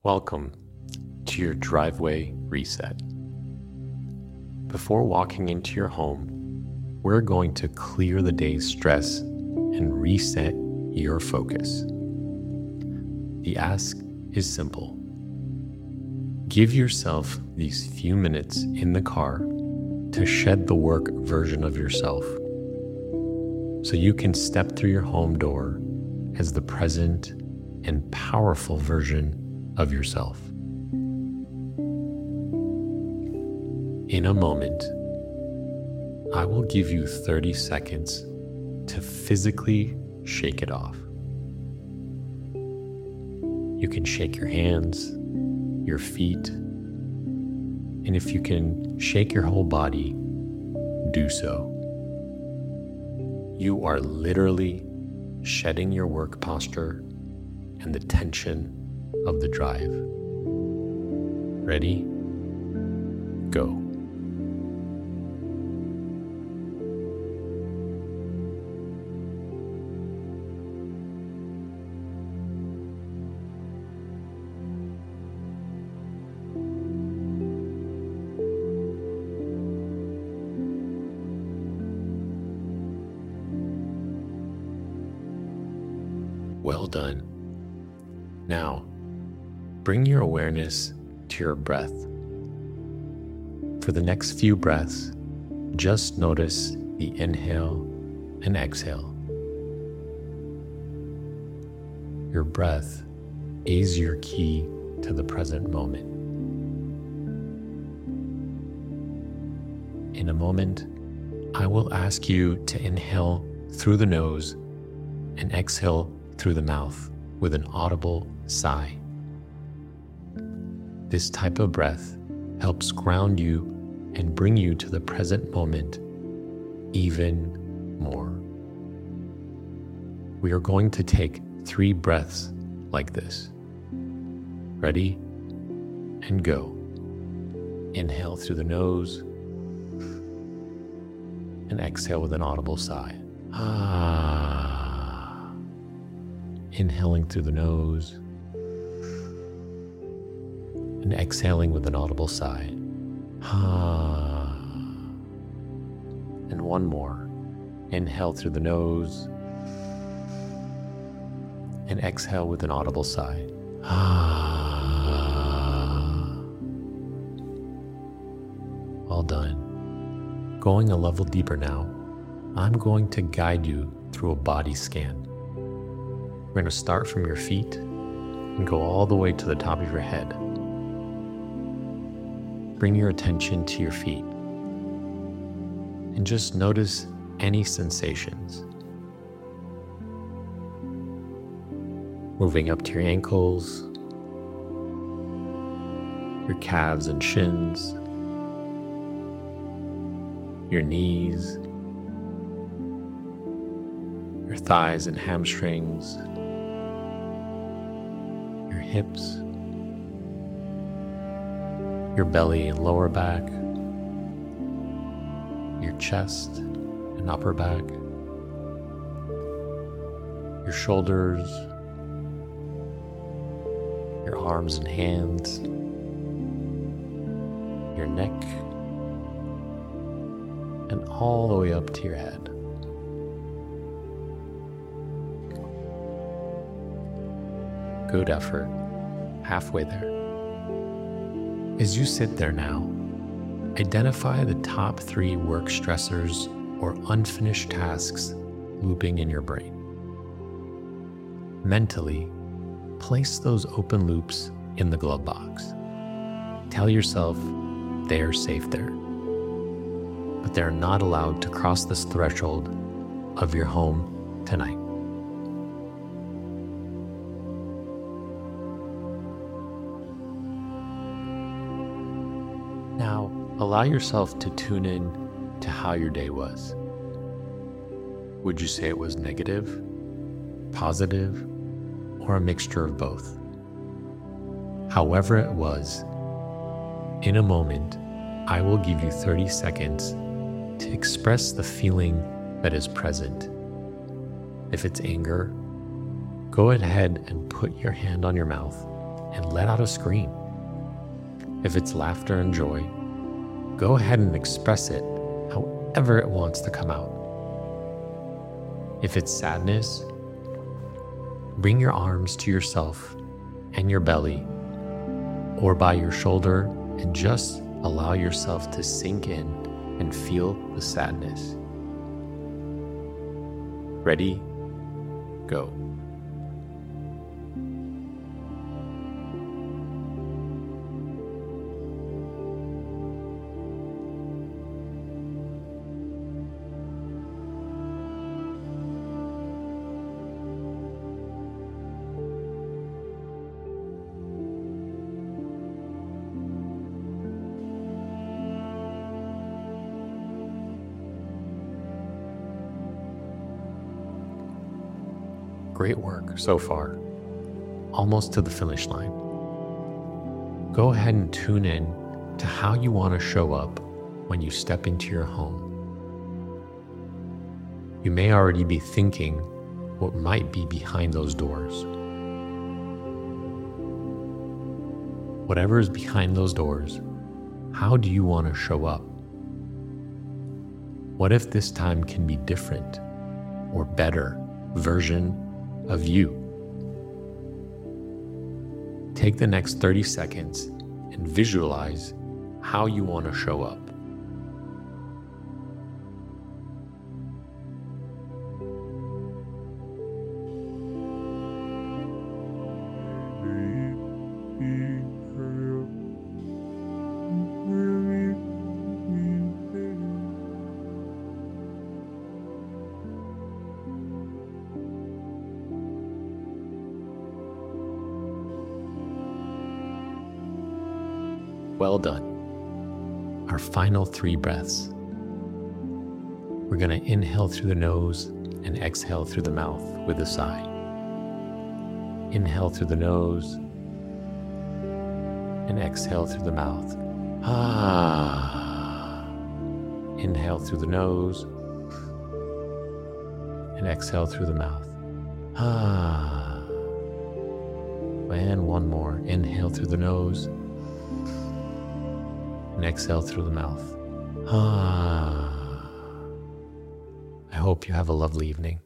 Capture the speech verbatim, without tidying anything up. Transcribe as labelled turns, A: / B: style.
A: Welcome to your driveway reset. Before walking into your home, we're going to clear the day's stress and reset your focus. The ask is simple. Give yourself these few minutes in the car to shed the work version of yourself so you can step through your home door as the present and powerful version of yourself. In a moment, I will give you thirty seconds to physically shake it off. You can shake your hands, your feet, and if you can shake your whole body, do so. You are literally shedding your work posture and the tension of the drive. Ready? Go. Well done. Now, bring your awareness to your breath. For the next few breaths, just notice the inhale and exhale. Your breath is your key to the present moment. In a moment, I will ask you to inhale through the nose and exhale through the mouth with an audible sigh. This type of breath helps ground you and bring you to the present moment even more. We are going to take three breaths like this. Ready? And go. Inhale through the nose and exhale with an audible sigh. Ah. Inhaling through the nose and exhaling with an audible sigh. Ah. And one more. Inhale through the nose and exhale with an audible sigh. Ah. All done. Going a level deeper now, I'm going to guide you through a body scan. We're going to start from your feet and go all the way to the top of your head. Bring your attention to your feet and just notice any sensations. Moving up to your ankles, your calves and shins, your knees, your thighs and hamstrings, your hips, your belly and lower back, your chest and upper back, your shoulders, your arms and hands, your neck, and all the way up to your head. Good effort. Halfway there. As you sit there now, identify the top three work stressors or unfinished tasks looping in your brain. Mentally, place those open loops in the glove box. Tell yourself they are safe there, but they're not allowed to cross this threshold of your home tonight. Now, allow yourself to tune in to how your day was. Would you say it was negative, positive, or a mixture of both? However it was, in a moment, I will give you thirty seconds to express the feeling that is present. If it's anger, go ahead and put your hand on your mouth and let out a scream. If it's laughter and joy, go ahead and express it however it wants to come out. If it's sadness, bring your arms to yourself and your belly or by your shoulder and just allow yourself to sink in and feel the sadness. Ready? Go. Great work so far, almost to the finish line. Go ahead and tune in to how you want to show up when you step into your home. You may already be thinking what might be behind those doors. Whatever is behind those doors, how do you want to show up? What if this time can be different or better version of you? Take the next thirty seconds and visualize how you want to show up. Well done. Our final three breaths. We're going to inhale through the nose and exhale through the mouth with a sigh. Inhale through the nose and exhale through the mouth. Ah. Inhale through the nose and exhale through the mouth. Ah. And one more. Inhale through the nose and exhale through the mouth. Ah. I hope you have a lovely evening.